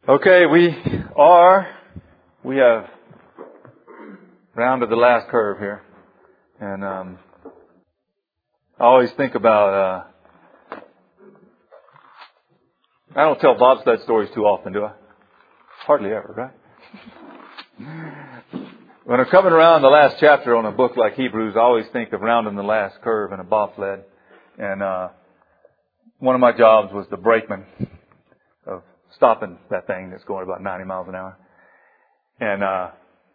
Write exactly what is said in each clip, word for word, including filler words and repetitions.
Okay, we are, we have rounded the last curve here. And um, I always think about, uh, I don't tell bobsled stories too often, do I? Hardly ever, right? When I'm coming around the last chapter on a book like Hebrews, I always think of rounding the last curve in a bobsled. And uh, one of my jobs was the brakeman of stopping that thing that's going about ninety miles an hour. And uh,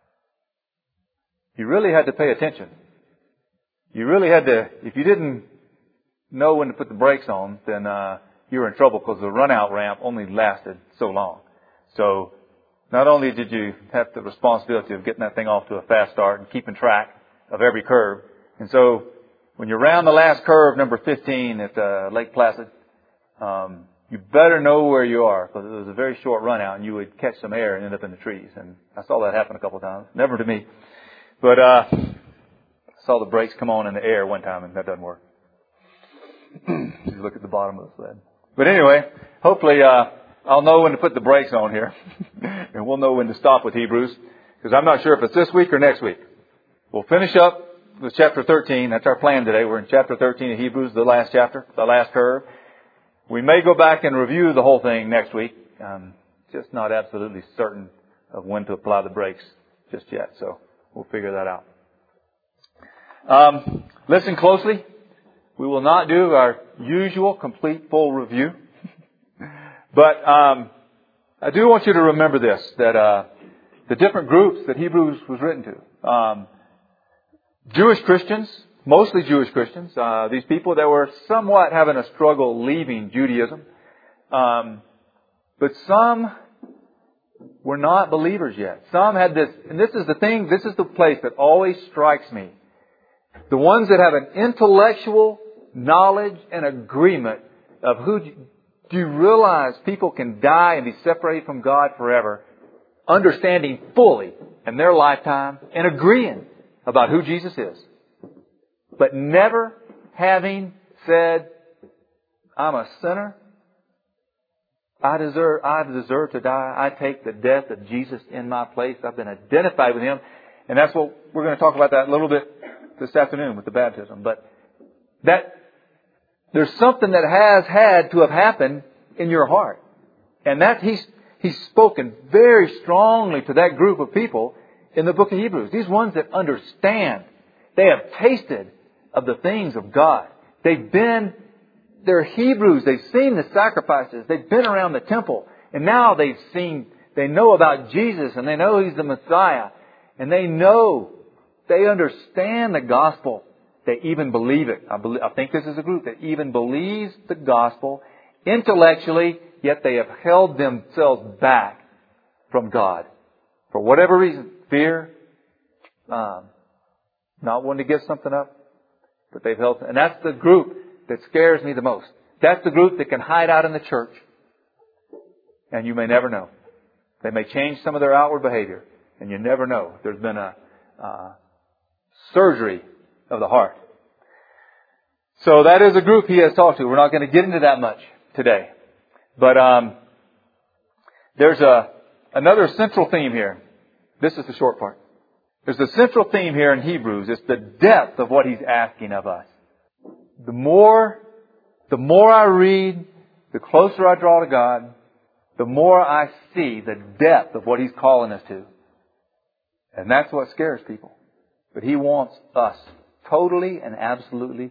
you really had to pay attention. You really had to, if you didn't know when to put the brakes on, then uh, you were in trouble because the run-out ramp only lasted so long. So not only did you have the responsibility of getting that thing off to a fast start and keeping track of every curve. And so when you're around the last curve, number fifteen at uh, Lake Placid, um, you better know where you are, because it was a very short run out and you would catch some air and end up in the trees. And I saw that happen a couple of times. Never to me. But uh, I saw the brakes come on in the air one time, and that doesn't work. You look at the bottom of the sled. But anyway, hopefully uh, I'll know when to put the brakes on here. And we'll know when to stop with Hebrews, because I'm not sure if it's this week or next week. We'll finish up with chapter thirteen. That's our plan today. We're in chapter thirteen of Hebrews, the last chapter, the last curve. We may go back and review the whole thing next week. I'm just not absolutely certain of when to apply the brakes just yet, so we'll figure that out. Um, listen closely. We will not do our usual complete full review. But um, I do want you to remember this, that uh, the different groups that Hebrews was written to. Um, Jewish Christians, mostly Jewish Christians, uh, these people that were somewhat having a struggle leaving Judaism. Um, but some were not believers yet. Some had this, and this is the thing, this is the place that always strikes me. The ones that have an intellectual knowledge and agreement of who, do you realize people can die and be separated from God forever, understanding fully in their lifetime and agreeing about who Jesus is, but never having said, I'm a sinner. I deserve, I deserve to die. I take the death of Jesus in my place. I've been identified with Him. And that's what we're going to talk about that a little bit this afternoon with the baptism. But that, there's something that has had to have happened in your heart. And that He's, He's spoken very strongly to that group of people in the book of Hebrews. These ones that understand. They have tasted of the things of God. They've been, they're Hebrews. They've seen the sacrifices. They've been around the temple. And now they've seen, they know about Jesus, and they know He's the Messiah. And they know, they understand the gospel. They even believe it. I, believe, I think this is a group that even believes the gospel intellectually, yet they have held themselves back from God. For whatever reason, fear, um, not wanting to give something up, but they've held. And that's the group that scares me the most. That's the group that can hide out in the church. And you may never know. They may change some of their outward behavior. And you never know. There's been a uh, surgery of the heart. So that is a group he has talked to. We're not going to get into that much today. But um, there's a another central theme here. This is the short part. There's a central theme here in Hebrews. It's the depth of what he's asking of us. The more, the more I read, the closer I draw to God, the more I see the depth of what He's calling us to. And that's what scares people. But He wants us totally and absolutely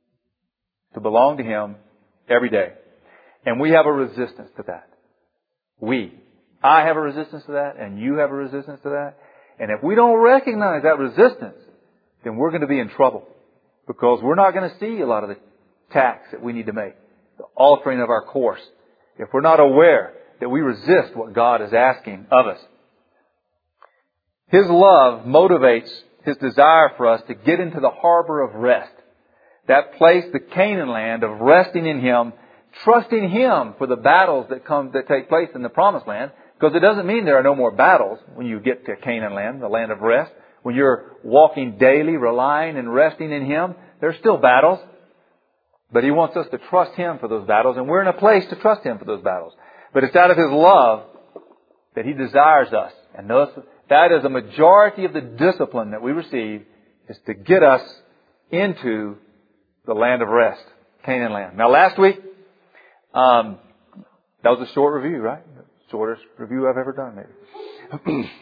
to belong to Him every day. And we have a resistance to that. We. I have a resistance to that, and you have a resistance to that. And if we don't recognize that resistance, then we're going to be in trouble. Because we're not going to see a lot of the tacks that we need to make. The altering of our course. If we're not aware that we resist what God is asking of us. His love motivates His desire for us to get into the harbor of rest. That place, the Canaan land of resting in Him, trusting Him for the battles that come, that take place in the Promised Land. Because it doesn't mean there are no more battles when you get to Canaan land, the land of rest. When you're walking daily, relying and resting in Him, there's still battles. But He wants us to trust Him for those battles, and we're in a place to trust Him for those battles. But it's out of His love that He desires us. And notice that is a majority of the discipline that we receive, is to get us into the land of rest, Canaan land. Now last week, um, that was a short review, right? The shortest review I've ever done, maybe.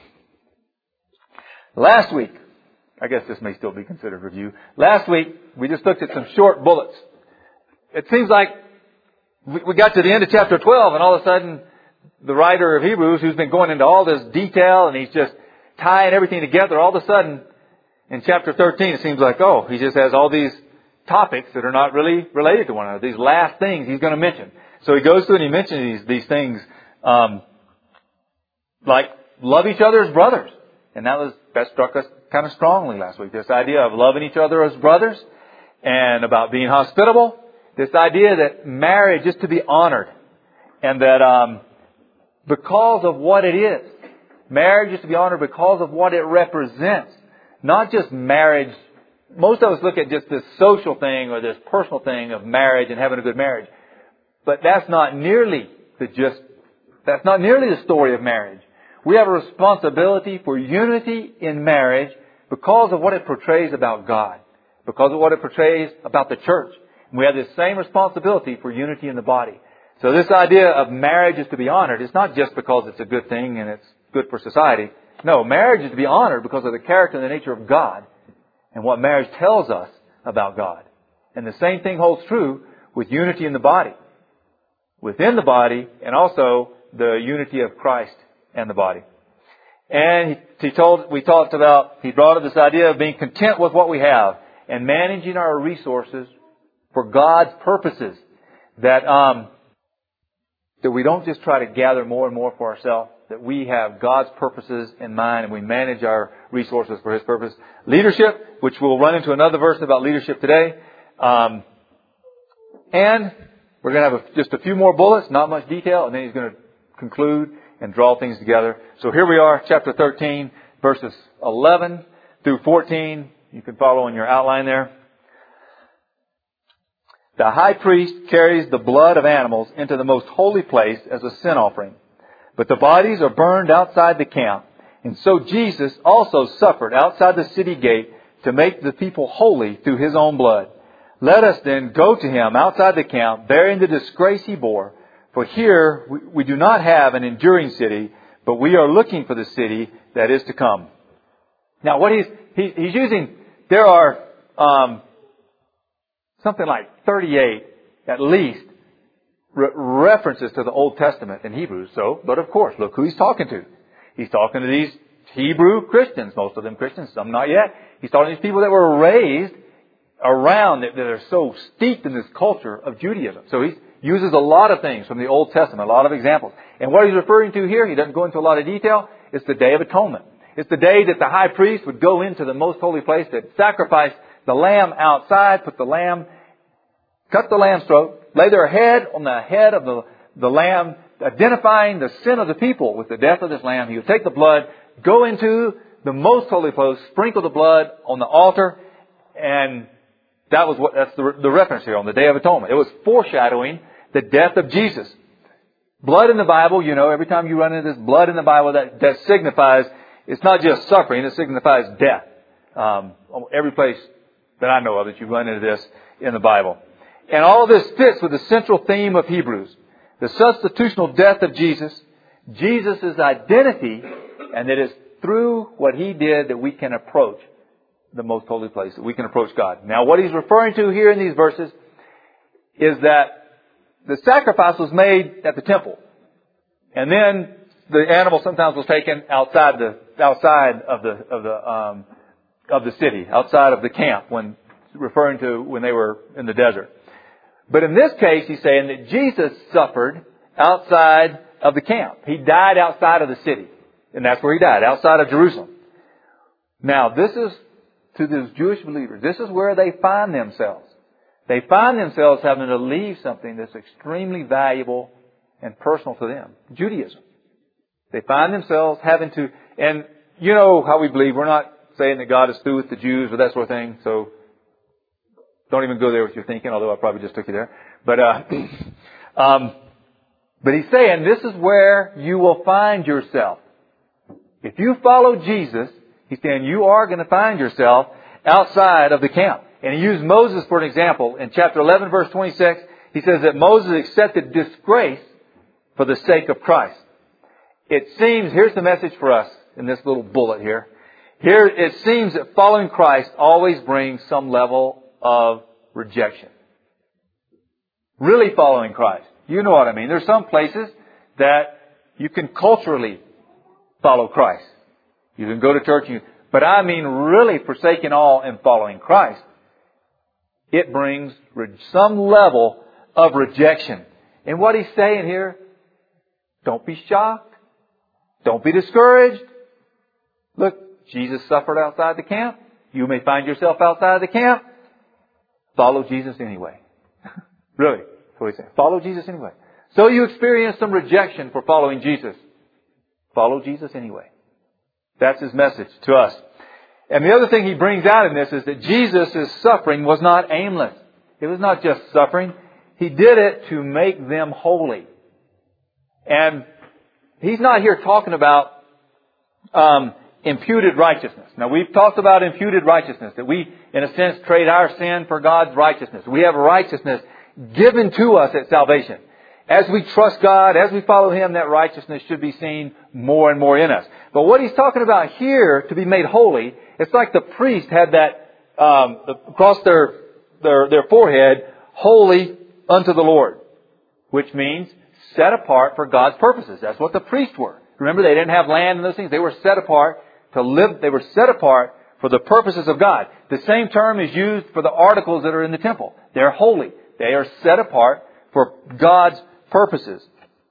Last week, I guess this may still be considered review. Last week, we just looked at some short bullets. It seems like we got to the end of chapter twelve, and all of a sudden, the writer of Hebrews, who's been going into all this detail, and he's just tying everything together, all of a sudden, in chapter thirteen, it seems like, oh, he just has all these topics that are not really related to one another. These last things he's going to mention. So he goes through and he mentions these, these things, um, like love each other as brothers. And that was, that struck us kind of strongly last week. This idea of loving each other as brothers, and about being hospitable. This idea that marriage is to be honored, and that um, because of what it is, marriage is to be honored because of what it represents. Not just marriage. Most of us look at just this social thing or this personal thing of marriage and having a good marriage. But that's not nearly the just, that's not nearly the story of marriage. We have a responsibility for unity in marriage because of what it portrays about God, because of what it portrays about the church. And we have this same responsibility for unity in the body. So this idea of marriage is to be honored. It's not just because it's a good thing and it's good for society. No, marriage is to be honored because of the character and the nature of God and what marriage tells us about God. And the same thing holds true with unity in the body, within the body, and also the unity of Christ and the body. And he, he told, we talked about, he brought up this idea of being content with what we have and managing our resources for God's purposes. That, um, that we don't just try to gather more and more for ourselves, that we have God's purposes in mind and we manage our resources for His purpose. Leadership, which we'll run into another verse about leadership today. Um, and we're going to have a, just a few more bullets, not much detail, and then he's going to conclude and draw things together. So here we are, chapter thirteen, verses eleven through fourteen. You can follow in your outline there. The high priest carries the blood of animals into the most holy place as a sin offering. But the bodies are burned outside the camp. And so Jesus also suffered outside the city gate to make the people holy through His own blood. Let us then go to Him outside the camp, bearing the disgrace He bore. For here we, we do not have an enduring city, but we are looking for the city that is to come. Now what he's, he, he's using, there are um, something like thirty-eight, at least, re- references to the Old Testament in Hebrews. So, but of course, look who he's talking to. He's talking to these Hebrew Christians, most of them Christians, some not yet. He's talking to these people that were raised around, that, that are so steeped in this culture of Judaism. So he uses a lot of things from the Old Testament, a lot of examples. And what he's referring to here, he doesn't go into a lot of detail, it's the Day of Atonement. It's the day that the high priest would go into the most holy place, that sacrifice the lamb outside, put the lamb, cut the lamb's throat, lay their head on the head of the, the lamb, identifying the sin of the people with the death of this lamb. He would take the blood, go into the most holy place, sprinkle the blood on the altar, and that was what, that's the, the reference here on the Day of Atonement. It was foreshadowing the death of Jesus. Blood in the Bible, you know, every time you run into this blood in the Bible, that, that signifies, it's not just suffering, it signifies death. Um, every place that I know of that you run into this in the Bible. And all of this fits with the central theme of Hebrews. The substitutional death of Jesus, Jesus' identity, and that it's through what He did that we can approach the most holy place, that we can approach God. Now what he's referring to here in these verses is that the sacrifice was made at the temple. And then the animal sometimes was taken outside the, outside of the, of the, um, of the city, outside of the camp, when referring to when they were in the desert. But in this case, he's saying that Jesus suffered outside of the camp. He died outside of the city. And that's where He died, outside of Jerusalem. Now, this is, to those Jewish believers, this is where they find themselves. They find themselves having to leave something that's extremely valuable and personal to them. Judaism. They find themselves having to, and you know how we believe. We're not saying that God is through with the Jews or that sort of thing. So don't even go there with your thinking, although I probably just took you there. But, uh, um, But he's saying this is where you will find yourself. If you follow Jesus, he's saying you are going to find yourself outside of the camp. And he used Moses for an example. In chapter eleven, verse twenty-six, he says that Moses accepted disgrace for the sake of Christ. It seems, here's the message for us in this little bullet here. Here it seems that following Christ always brings some level of rejection. Really following Christ. You know what I mean. There's some places that you can culturally follow Christ. You can go to church, you, but I mean really forsaking all and following Christ. It brings some level of rejection. And what he's saying here, don't be shocked. Don't be discouraged. Look, Jesus suffered outside the camp. You may find yourself outside the camp. Follow Jesus anyway. Really, that's what he's saying. Follow Jesus anyway. So you experience some rejection for following Jesus. Follow Jesus anyway. That's his message to us. And the other thing he brings out in this is that Jesus' suffering was not aimless. It was not just suffering. He did it to make them holy. And he's not here talking about um, imputed righteousness. Now, we've talked about imputed righteousness, that we, in a sense, trade our sin for God's righteousness. We have righteousness given to us at salvation. As we trust God, as we follow Him, that righteousness should be seen more and more in us. But what he's talking about here, to be made holy, it's like the priest had that um, across their, their their forehead, holy unto the Lord, which means set apart for God's purposes. That's what the priests were. Remember, they didn't have land and those things. They were set apart to live. They were set apart for the purposes of God. The same term is used for the articles that are in the temple. They're holy. They are set apart for God's purposes.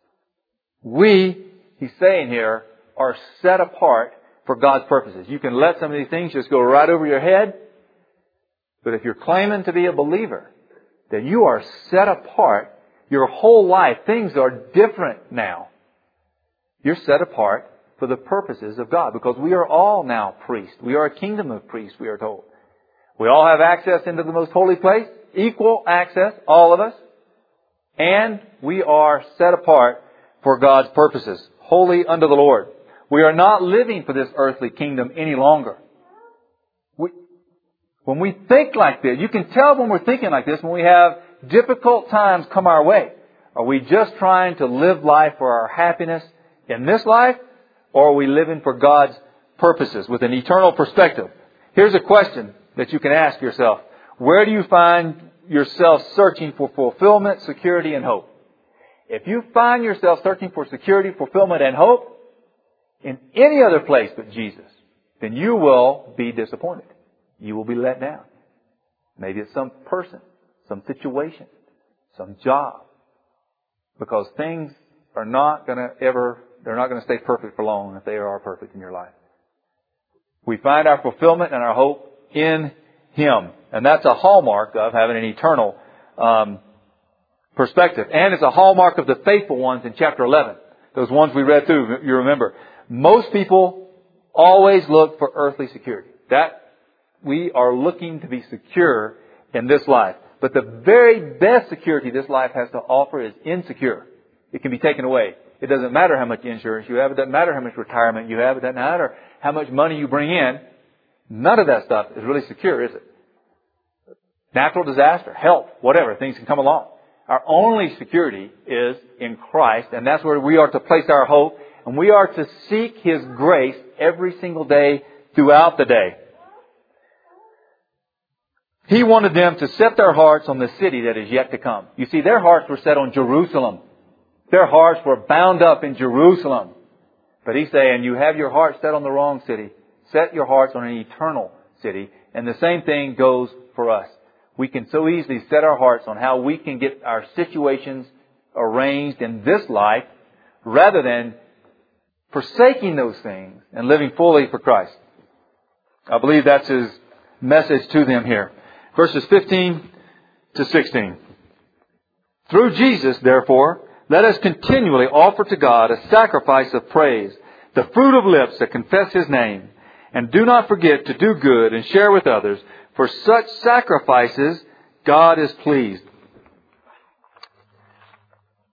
We, he's saying here, are set apart for God's purposes. You can let some of these things just go right over your head. But if you're claiming to be a believer, then you are set apart. Your whole life, things are different now. You're set apart for the purposes of God. Because we are all now priests. We are a kingdom of priests, we are told. We all have access into the most holy place. Equal access, all of us. And we are set apart for God's purposes. Holy unto the Lord. We are not living for this earthly kingdom any longer. We, when we think like this, you can tell when we're thinking like this, when we have difficult times come our way. Are we just trying to live life for our happiness in this life? Or are we living for God's purposes with an eternal perspective? Here's a question that you can ask yourself. Where do you find yourself searching for fulfillment, security, and hope? If you find yourself searching for security, fulfillment, and hope in any other place but Jesus, then you will be disappointed. You will be let down. Maybe it's some person, some situation, some job. Because things are not going to ever, they're not going to stay perfect for long if they are perfect in your life. We find our fulfillment and our hope in Him. And that's a hallmark of having an eternal um, perspective. And it's a hallmark of the faithful ones in chapter eleven. Those ones we read through, you remember. Most people always look for earthly security. That we are looking to be secure in this life. But the very best security this life has to offer is insecure. It can be taken away. It doesn't matter how much insurance you have. It doesn't matter how much retirement you have. It doesn't matter how much money you bring in. None of that stuff is really secure, is it? Natural disaster, health, whatever, things can come along. Our only security is in Christ, and that's where we are to place our hope, and we are to seek His grace every single day throughout the day. He wanted them to set their hearts on the city that is yet to come. You see, their hearts were set on Jerusalem. Their hearts were bound up in Jerusalem. But He's saying, you have your heart set on the wrong city. Set your hearts on an eternal city. And the same thing goes for us. We can so easily set our hearts on how we can get our situations arranged in this life rather than forsaking those things and living fully for Christ. I believe that's His message to them here. Verses fifteen to sixteen. Through Jesus, therefore, let us continually offer to God a sacrifice of praise, the fruit of lips that confess His name. And do not forget to do good and share with others. For such sacrifices, God is pleased.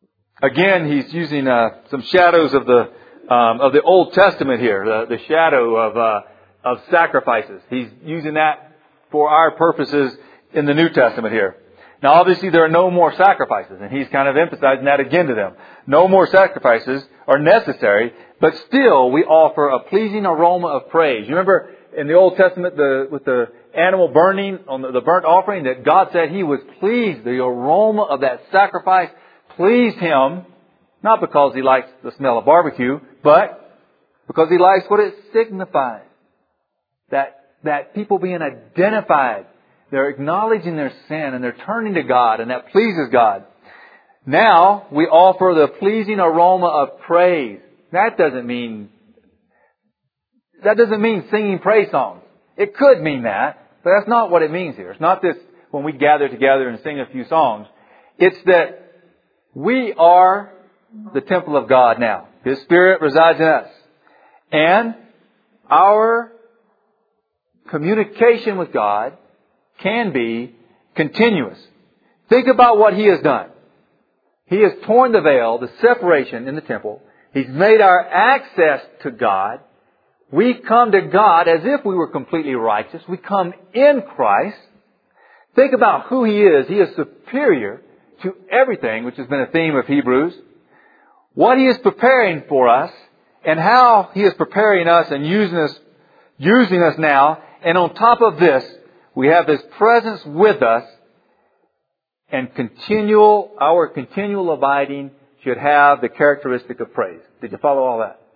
again, he's using uh, some shadows of the um, of the Old Testament here, the, the shadow of uh, of sacrifices. He's using that for our purposes in the New Testament here. Now, obviously, there are no more sacrifices, and he's kind of emphasizing that again to them. No more sacrifices are necessary, but still we offer a pleasing aroma of praise. You remember in the Old Testament, the, with the animal burning on the, the burnt offering, that God said He was pleased. The aroma of that sacrifice pleased Him, not because He likes the smell of barbecue, but because He likes what it signifies. That, that people being identified. They're acknowledging their sin and they're turning to God, and that pleases God. Now we offer the pleasing aroma of praise. That doesn't mean that doesn't mean singing praise songs. It could mean that, but that's not what it means here. It's not this when we gather together and sing a few songs. It's that we are the temple of God now. His Spirit resides in us. And our communication with God can be continuous. Think about what He has done. He has torn the veil, the separation in the temple. He's made our access to God. We come to God as if we were completely righteous. We come in Christ. Think about who He is. He is superior to everything, which has been a theme of Hebrews. What He is preparing for us and how He is preparing us and using us, using us now. And on top of this, we have His presence with us, and continual, our continual abiding should have the characteristic of praise. Did you follow all that?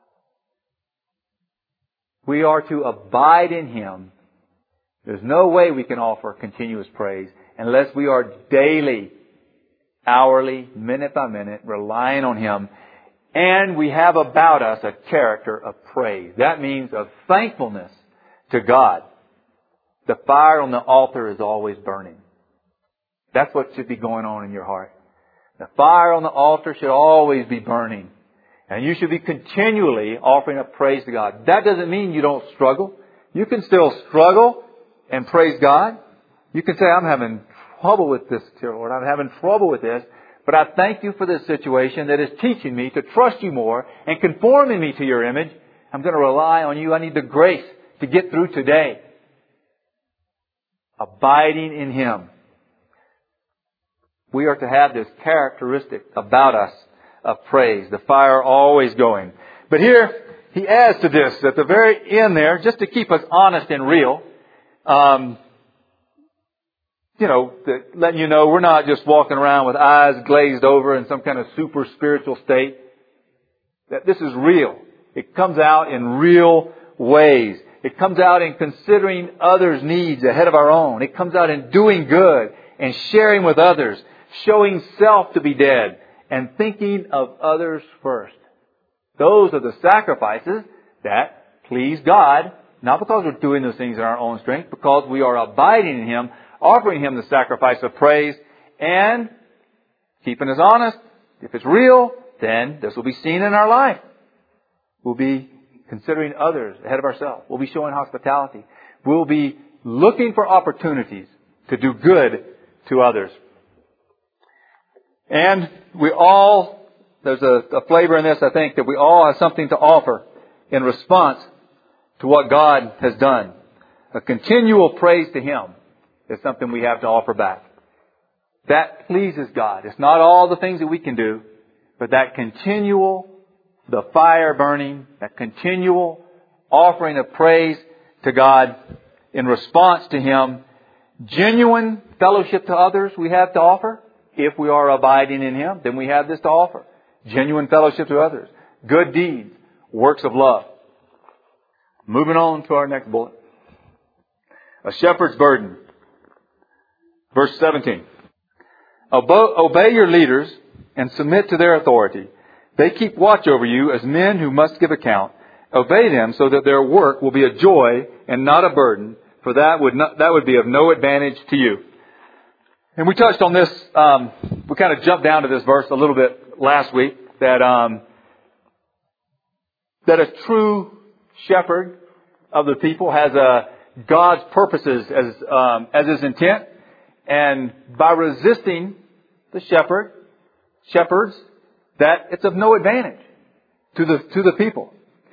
We are to abide in Him. There's no way we can offer continuous praise unless we are daily, hourly, minute by minute, relying on Him. And we have about us a character of praise. That means of thankfulness to God. The fire on the altar is always burning. That's what should be going on in your heart. The fire on the altar should always be burning. And you should be continually offering up praise to God. That doesn't mean you don't struggle. You can still struggle and praise God. You can say, I'm having trouble with this, Lord. I'm having trouble with this. But I thank You for this situation that is teaching me to trust You more and conforming me to Your image. I'm going to rely on You. I need the grace to get through today. Abiding in Him. We are to have this characteristic about us of praise. The fire always going. But here, he adds to this at the very end there, just to keep us honest and real. Um, you know, the, letting you know we're not just walking around with eyes glazed over in some kind of super spiritual state. That this is real. It comes out in real ways. It comes out in considering others' needs ahead of our own. It comes out in doing good and sharing with others, showing self to be dead, and thinking of others first. Those are the sacrifices that please God, not because we're doing those things in our own strength, because we are abiding in Him, offering Him the sacrifice of praise, and keeping us honest. If it's real, then this will be seen in our life. We'll be considering others ahead of ourselves. We'll be showing hospitality. We'll be looking for opportunities to do good to others. And we all, there's a, a flavor in this, I think, that we all have something to offer in response to what God has done. A continual praise to Him is something we have to offer back. That pleases God. It's not all the things that we can do, but that continual, the fire burning, that continual offering of praise to God in response to Him. Genuine fellowship to others we have to offer. If we are abiding in Him, then we have this to offer. Genuine fellowship to others. Good deeds. Works of love. Moving on to our next bullet. A shepherd's burden. Verse seventeen. Obey your leaders and submit to their authority. They keep watch over you as men who must give account. Obey them so that their work will be a joy and not a burden, for that would not, that would be of no advantage to you. And we touched on this, um, we kind of jumped down to this verse a little bit last week, that um, that a true shepherd of the people has a God's purposes as um, as his intent, and by resisting the shepherd, shepherds, that it's of no advantage to the, to the people.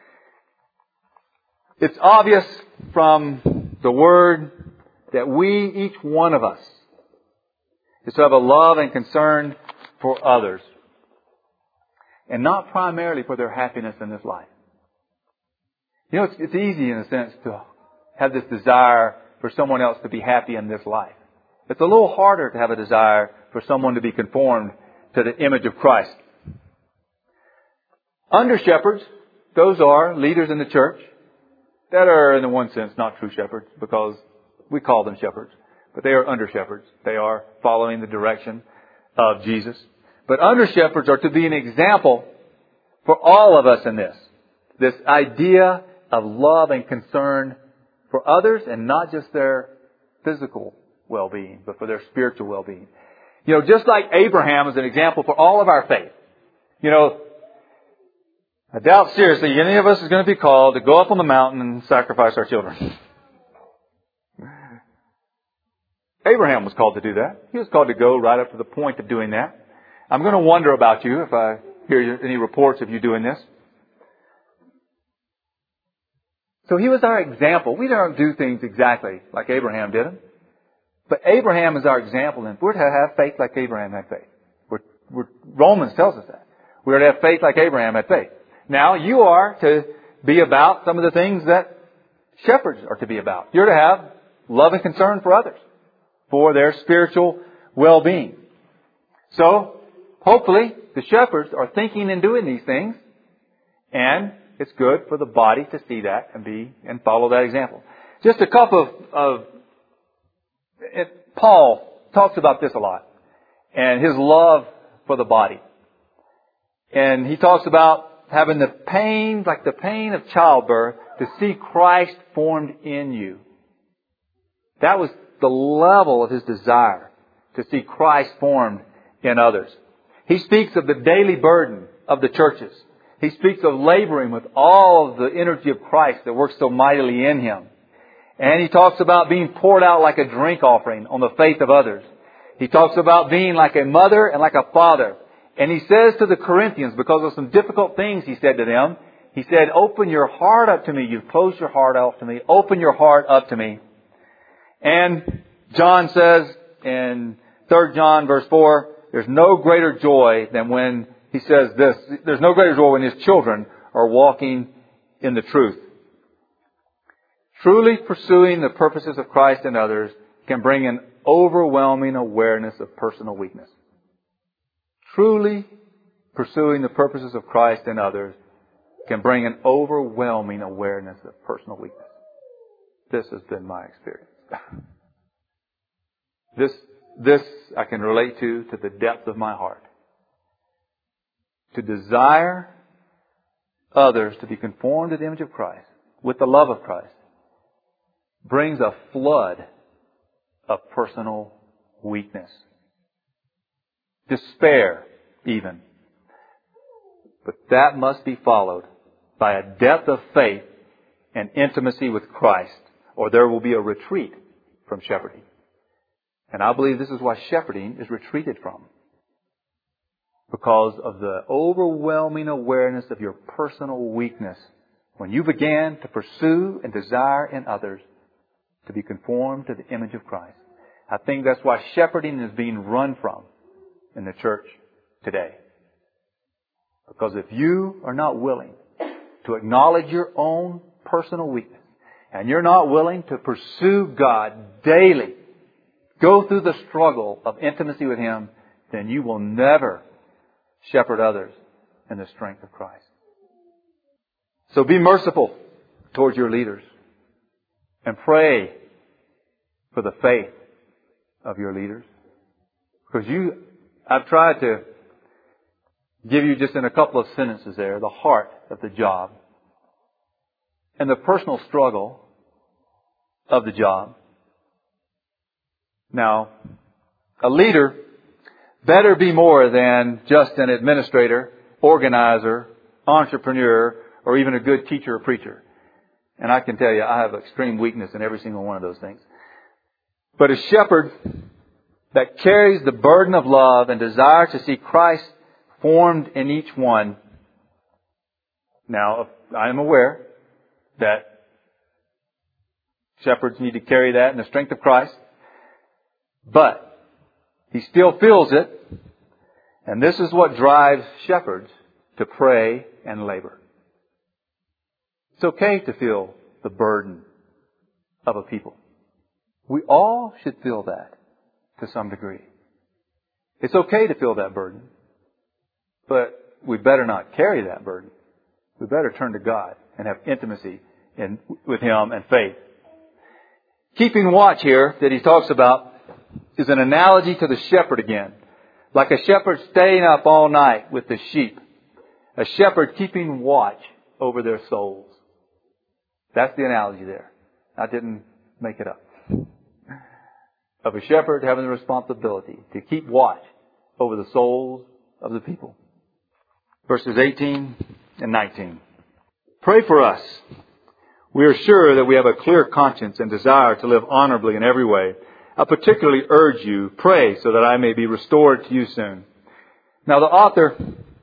It's obvious from the Word that we, each one of us, is to have a love and concern for others, and not primarily for their happiness in this life. You know, it's, it's easy in a sense to have this desire for someone else to be happy in this life. It's a little harder to have a desire for someone to be conformed to the image of Christ. Under shepherds, those are leaders in the church that are, in one sense, not true shepherds, because we call them shepherds, but they are under shepherds. They are following the direction of Jesus. But under shepherds are to be an example for all of us in this. This idea of love and concern for others, and not just their physical well-being, but for their spiritual well-being. You know, just like Abraham is an example for all of our faith. You know, I doubt seriously any of us is going to be called to go up on the mountain and sacrifice our children. Abraham was called to do that. He was called to go right up to the point of doing that. I'm going to wonder about you if I hear any reports of you doing this. So he was our example. We don't do things exactly like Abraham did them. But Abraham is our example, and we're to have faith like Abraham had faith. We're, we're, Romans tells us that. We're to have faith like Abraham had faith. Now, you are to be about some of the things that shepherds are to be about. You're to have love and concern for others, for their spiritual well-being. So, hopefully, the shepherds are thinking and doing these things, and it's good for the body to see that and be and follow that example. Just a couple of, of it, Paul talks about this a lot, and his love for the body. And he talks about having the pain, like the pain of childbirth, to see Christ formed in you. That was the level of his desire, to see Christ formed in others. He speaks of the daily burden of the churches. He speaks of laboring with all of the energy of Christ that works so mightily in him. And he talks about being poured out like a drink offering on the faith of others. He talks about being like a mother and like a father. And he says to the Corinthians, because of some difficult things he said to them, he said, open your heart up to me. You've closed your heart up to me. Open your heart up to me. And John says in Third John verse four, there's no greater joy than when he says this. There's no greater joy when his children are walking in the truth. Truly pursuing the purposes of Christ in others can bring an overwhelming awareness of personal weakness. Truly pursuing the purposes of Christ in others can bring an overwhelming awareness of personal weakness. This has been my experience. This, this I can relate to to the depth of my heart. To desire others to be conformed to the image of Christ with the love of Christ brings a flood of personal weakness. Despair, even. But that must be followed by a depth of faith and intimacy with Christ, or there will be a retreat from shepherding. And I believe this is why shepherding is retreated from. Because of the overwhelming awareness of your personal weakness when you began to pursue and desire in others to be conformed to the image of Christ. I think that's why shepherding is being run from in the church today. Because if you are not willing to acknowledge your own personal weakness, and you're not willing to pursue God daily, go through the struggle of intimacy with Him, then you will never shepherd others in the strength of Christ. So be merciful towards your leaders and pray for the faith of your leaders. Because you, I've tried to give you just in a couple of sentences there the heart of the job and the personal struggle of the job. Now, a leader better be more than just an administrator, organizer, entrepreneur, or even a good teacher or preacher. And I can tell you, I have extreme weakness in every single one of those things. But a shepherd that carries the burden of love and desire to see Christ formed in each one. Now, I am aware that shepherds need to carry that in the strength of Christ. But He still feels it. And this is what drives shepherds to pray and labor. It's okay to feel the burden of a people. We all should feel that to some degree. It's okay to feel that burden. But we better not carry that burden. We better turn to God and have intimacy in, with Him and faith. Keeping watch here that he talks about is an analogy to the shepherd again. Like a shepherd staying up all night with the sheep. A shepherd keeping watch over their souls. That's the analogy there. I didn't make it up. Of a shepherd having the responsibility to keep watch over the souls of the people. Verses eighteen and nineteen. Pray for us. We are sure that we have a clear conscience and desire to live honorably in every way. I particularly urge you, pray so that I may be restored to you soon. Now the author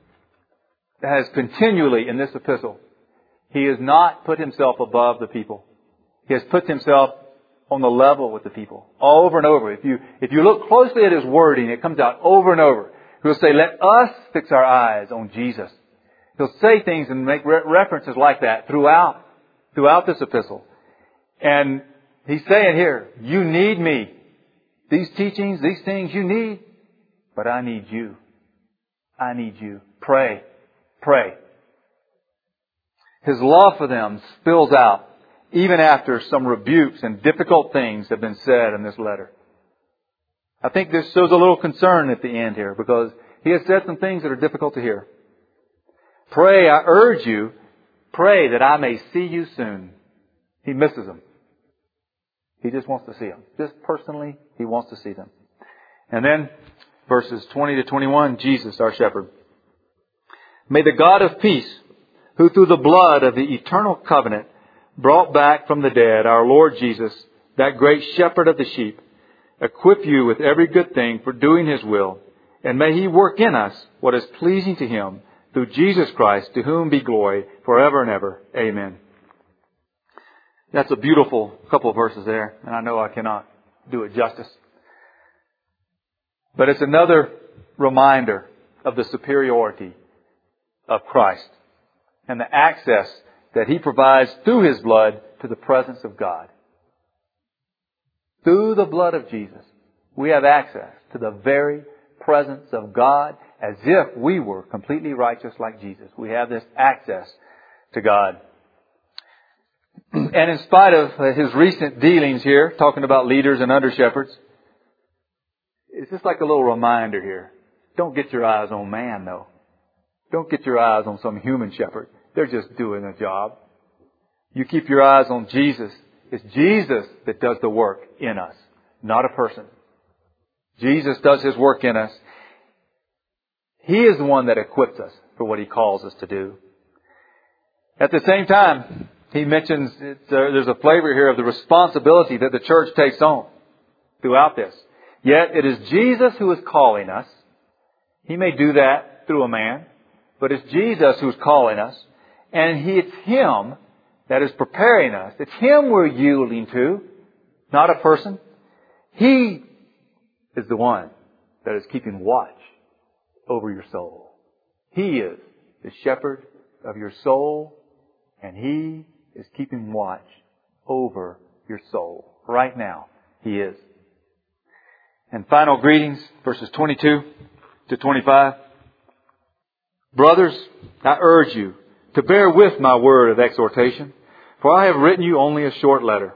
has continually in this epistle, he has not put himself above the people. He has put himself on the level with the people. All over and over. If you, if you look closely at his wording, it comes out over and over. He'll say, let us fix our eyes on Jesus. He'll say things and make re- references like that throughout, throughout this epistle. And he's saying here, you need me. These teachings, these things you need, but I need you. I need you. Pray. Pray. His love for them spills out even after some rebukes and difficult things have been said in this letter. I think this shows a little concern at the end here because he has said some things that are difficult to hear. Pray, I urge you, pray that I may see you soon. He misses them. He just wants to see them. Just personally, he wants to see them. And then verses twenty to twenty-one, Jesus, our shepherd. May the God of peace, who through the blood of the eternal covenant brought back from the dead our Lord Jesus, that great shepherd of the sheep, equip you with every good thing for doing His will, and may He work in us what is pleasing to Him through Jesus Christ, to whom be glory forever and ever. Amen. That's a beautiful couple of verses there, and I know I cannot do it justice. But it's another reminder of the superiority of Christ and the access that He provides through His blood to the presence of God. Through the blood of Jesus, we have access to the very presence of God as if we were completely righteous like Jesus. We have this access to God. And in spite of his recent dealings here, talking about leaders and under-shepherds, it's just like a little reminder here. Don't get your eyes on man, though. Don't get your eyes on some human shepherd. They're just doing a job. You keep your eyes on Jesus. It's Jesus that does the work in us, not a person. Jesus does His work in us. He is the one that equips us for what He calls us to do. At the same time, he mentions it's, uh, there's a flavor here of the responsibility that the church takes on throughout this. Yet it is Jesus who is calling us. He may do that through a man, but it's Jesus who's calling us. And he, it's Him that is preparing us. It's Him we're yielding to, not a person. He is the one that is keeping watch over your soul. He is the shepherd of your soul, and He is keeping watch over your soul. Right now, He is. And final greetings, verses twenty-two to twenty-five. Brothers, I urge you to bear with my word of exhortation, for I have written you only a short letter.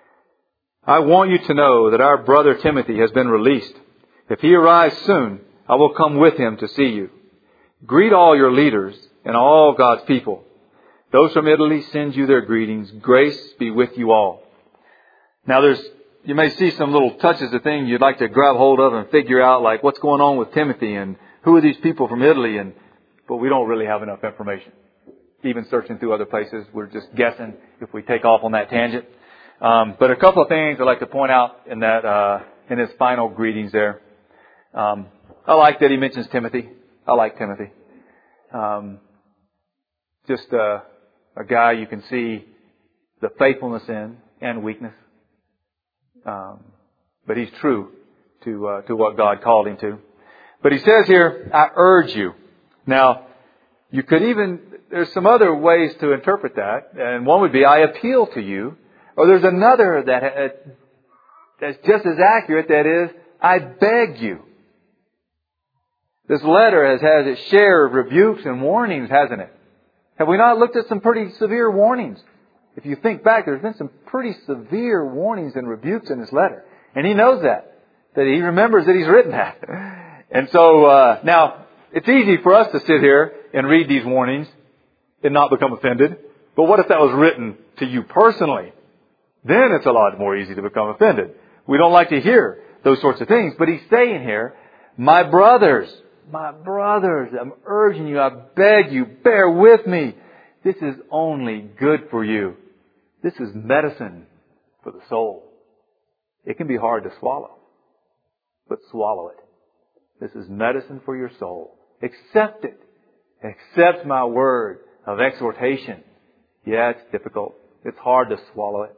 I want you to know that our brother Timothy has been released. If he arrives soon, I will come with him to see you. Greet all your leaders and all God's people. Those from Italy send you their greetings. Grace be with you all. Now there's, you may see some little touches of things you'd like to grab hold of and figure out, like what's going on with Timothy and who are these people from Italy, and but we don't really have enough information. Even searching through other places, we're just guessing if we take off on that tangent. Um, but a couple of things I'd like to point out in that, uh, in his final greetings there. Um, I like that he mentions Timothy. I like Timothy. Um, just uh, a guy you can see the faithfulness in and weakness. Um, but he's true to uh, to what God called him to. But he says here, I urge you. Now, you could even, there's some other ways to interpret that. And one would be, I appeal to you. Or there's another that uh, that's just as accurate, that is, I beg you. This letter has had its share of rebukes and warnings, hasn't it? Have we not looked at some pretty severe warnings? If you think back, there's been some pretty severe warnings and rebukes in this letter. And he knows that. That he remembers that he's written that. And so, uh, now, it's easy for us to sit here and read these warnings and not become offended. But what if that was written to you personally? Then it's a lot more easy to become offended. We don't like to hear those sorts of things. But he's saying here, my brothers, my brothers, I'm urging you, I beg you, bear with me. This is only good for you. This is medicine for the soul. It can be hard to swallow, but swallow it. This is medicine for your soul. Accept it. Accept my word of exhortation. Yeah, it's difficult. It's hard to swallow it.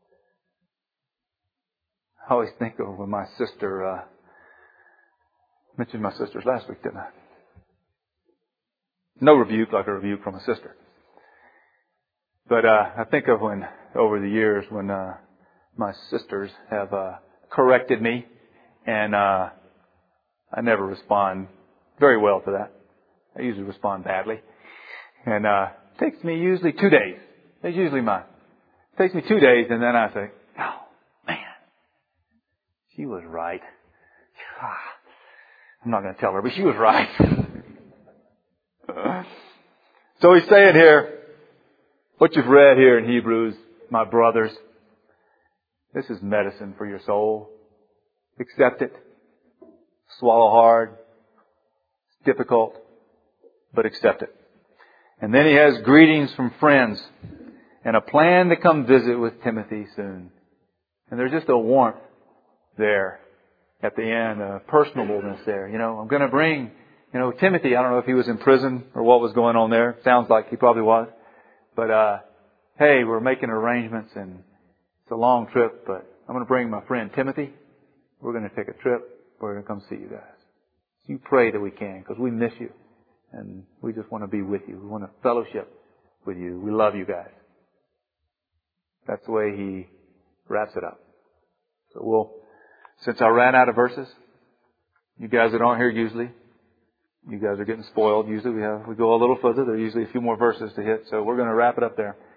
I always think of when my sister, uh, mentioned my sisters last week, didn't I? No rebuke like a rebuke from a sister. But uh, I think of when, over the years, when uh, my sisters have uh, corrected me, and uh, I never respond very well to that. I usually respond badly. And uh, it takes me usually two days. That's usually mine. It takes me two days, and then I say, oh, man, she was right. I'm not going to tell her, but she was right. So he's saying here, what you've read here in Hebrews, my brothers, this is medicine for your soul. Accept it. Swallow hard. It's difficult, but accept it. And then he has greetings from friends and a plan to come visit with Timothy soon. And there's just a warmth there at the end, a personableness there. You know, I'm going to bring, you know, Timothy. I don't know if he was in prison or what was going on there. Sounds like he probably was. But, uh, hey, we're making arrangements and it's a long trip, but I'm going to bring my friend Timothy. We're going to take a trip. We're going to come see you guys. You pray that we can, because we miss you. And we just want to be with you. We want to fellowship with you. We love you guys. That's the way he wraps it up. So we'll, since I ran out of verses, you guys that aren't here usually, you guys are getting spoiled. Usually we have, we go a little further. There are usually a few more verses to hit. So we're going to wrap it up there.